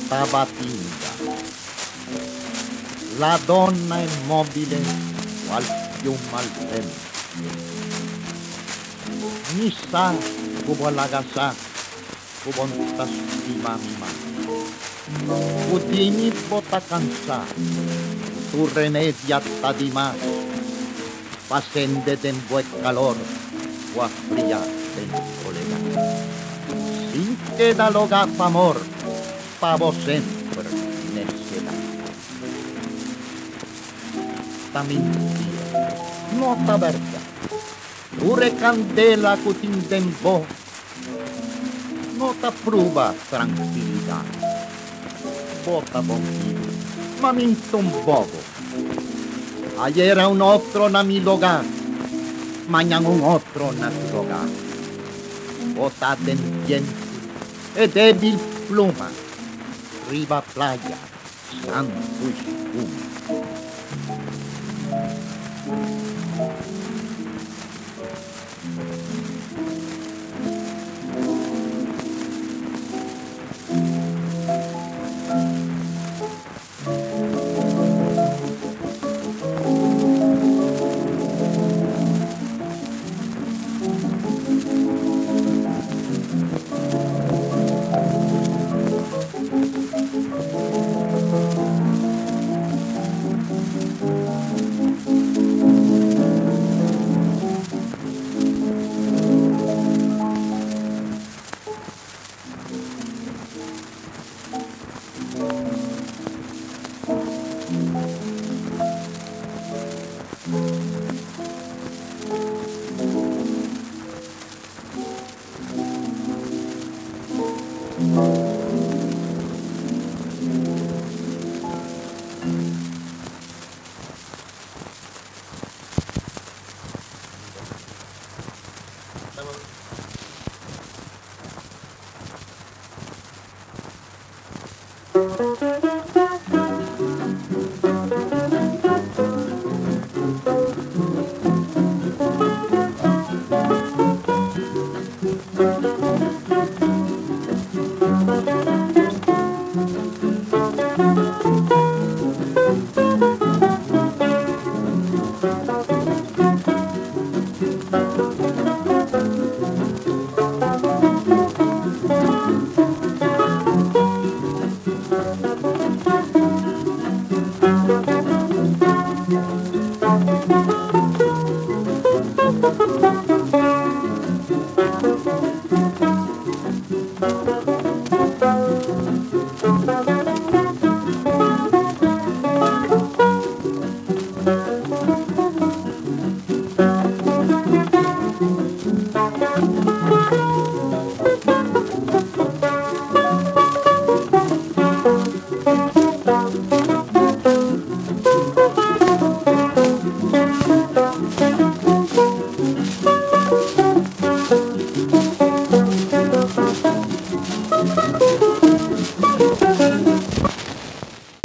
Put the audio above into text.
Tabatinga. La donna immobile qual fiume al vento. Mi sa come l'agassa, come ta stima mima. Udini bota cansa, tu remedia ta di ma. Pasende den buen calor, o a fría den colega. Sin queda loga amor, pavo sempre necedad. Ta mentira, nota verga, pure candela cutintembo, nota prueba tranquilidad. Bota bombino, ma minto un bobo. Ayer era un otro na mi lugar, mañana un otro na tu lugar. Bota tendiente e débil pluma, riba playa, santo espuma.